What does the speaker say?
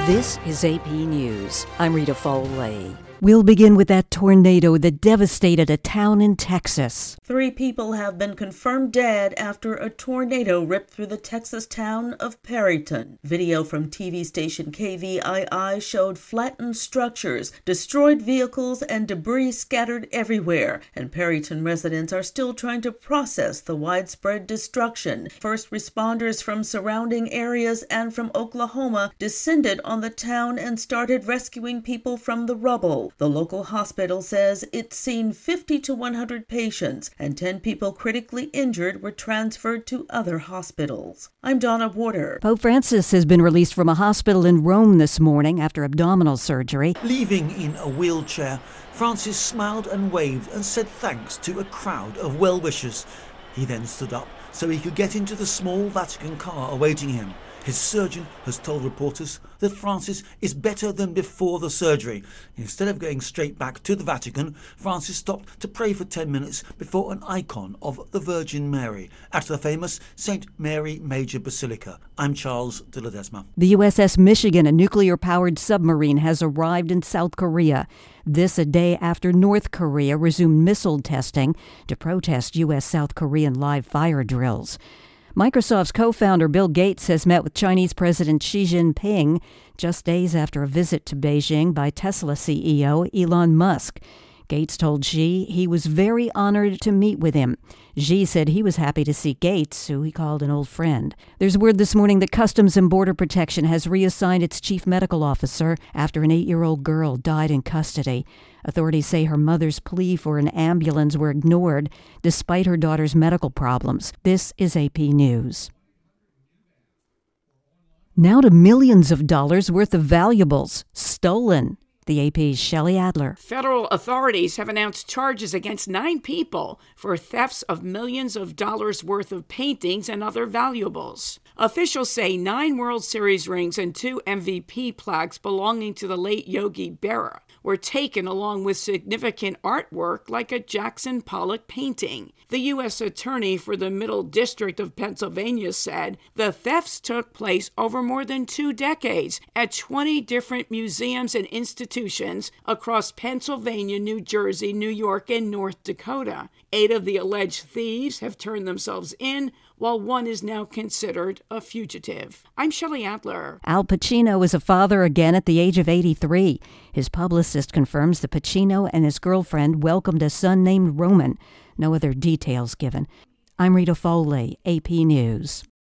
This is AP News. I'm Rita Foley. We'll begin with that tornado that devastated a town in Texas. 3 people have been confirmed dead after a tornado ripped through the Texas town of Perryton. Video from TV station KVII showed flattened structures, destroyed vehicles, and debris scattered everywhere. And Perryton residents are still trying to process the widespread destruction. First responders from surrounding areas and from Oklahoma descended on the town and started rescuing people from the rubble. The local hospital says it's seen 50 to 100 patients, and 10 people critically injured were transferred to other hospitals. I'm Donna Warder. Pope Francis has been released from a hospital in Rome this morning after abdominal surgery. Leaving in a wheelchair, Francis smiled and waved and said thanks to a crowd of well-wishers. He then stood up so he could get into the small Vatican car awaiting him. His surgeon has told reporters that Francis is better than before the surgery. Instead of going straight back to the Vatican, Francis stopped to pray for 10 minutes before an icon of the Virgin Mary at the famous St. Mary Major Basilica. I'm Charles de Ledesma. The USS Michigan, a nuclear-powered submarine, has arrived in South Korea. This a day after North Korea resumed missile testing to protest U.S.-South Korean live fire drills. Microsoft's co-founder Bill Gates has met with Chinese President Xi Jinping just days after a visit to Beijing by Tesla CEO Elon Musk. Gates told Xi he was very honored to meet with him. Xi said he was happy to see Gates, who he called an old friend. There's word this morning that Customs and Border Protection has reassigned its chief medical officer after an 8-year-old girl died in custody. Authorities say her mother's plea for an ambulance were ignored despite her daughter's medical problems. This is AP News. Now to millions of dollars worth of valuables stolen. The AP's Shelley Adler. Federal authorities have announced charges against 9 people for thefts of millions of dollars worth of paintings and other valuables. Officials say 9 World Series rings and 2 MVP plaques belonging to the late Yogi Berra were taken along with significant artwork like a Jackson Pollock painting. The U.S. Attorney for the Middle District of Pennsylvania said the thefts took place over more than 2 decades at 20 different museums and institutions across Pennsylvania, New Jersey, New York, and North Dakota. 8 of the alleged thieves have turned themselves in, while 1 is now considered a fugitive. I'm Shelley Adler. Al Pacino is a father again at the age of 83. His publicist confirms that Pacino and his girlfriend welcomed a son named Roman. No other details given. I'm Rita Foley, AP News.